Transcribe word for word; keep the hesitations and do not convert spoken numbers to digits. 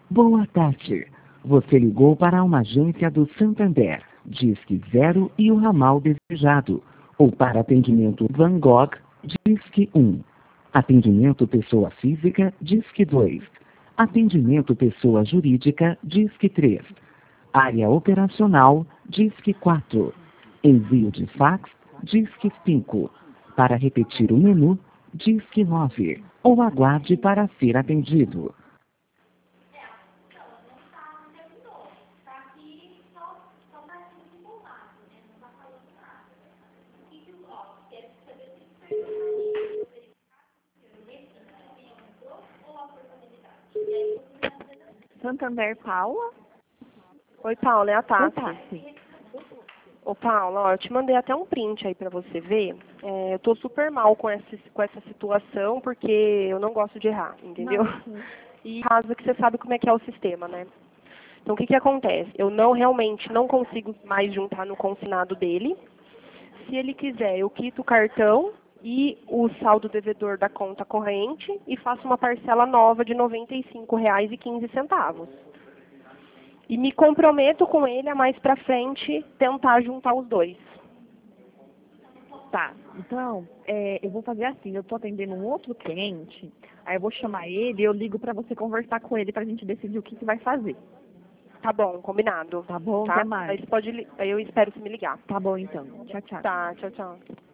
Boa tarde. Você ligou para uma agência do Santander, Disque Zero e o ramal desejado. Ou para atendimento Van Gogh, Disque um. Atendimento pessoa física, Disque dois. Atendimento pessoa jurídica, Disque três. Área operacional, Disque quatro. Envio de fax, Disque cinco. Para repetir o menu, Disque nove. Ou aguarde para ser atendido. Santander, Paula? Oi, Paula, é a Tati. Tati. Ô, Paula, ó, eu te mandei até um print aí pra você ver. É, eu tô super mal com essa, com essa situação, porque eu não gosto de errar, entendeu? Não. E caso que você sabe como é que é o sistema, né? Então, o que que acontece? Eu não realmente não consigo mais juntar no consignado dele. Se ele quiser, eu quito o cartão e o saldo devedor da conta corrente e faço uma parcela nova de noventa e cinco reais e quinze centavos. E me comprometo com ele a mais pra frente tentar juntar os dois. Tá, então, é, eu vou fazer assim, eu tô atendendo um outro cliente, aí eu vou chamar ele e eu ligo pra você conversar com ele pra gente decidir o que que vai fazer. Tá bom, combinado. Tá bom, Tá? até mais. Aí você pode, li- aí eu espero você me ligar. Tá bom então, tchau, tchau. Tá, tchau, tchau.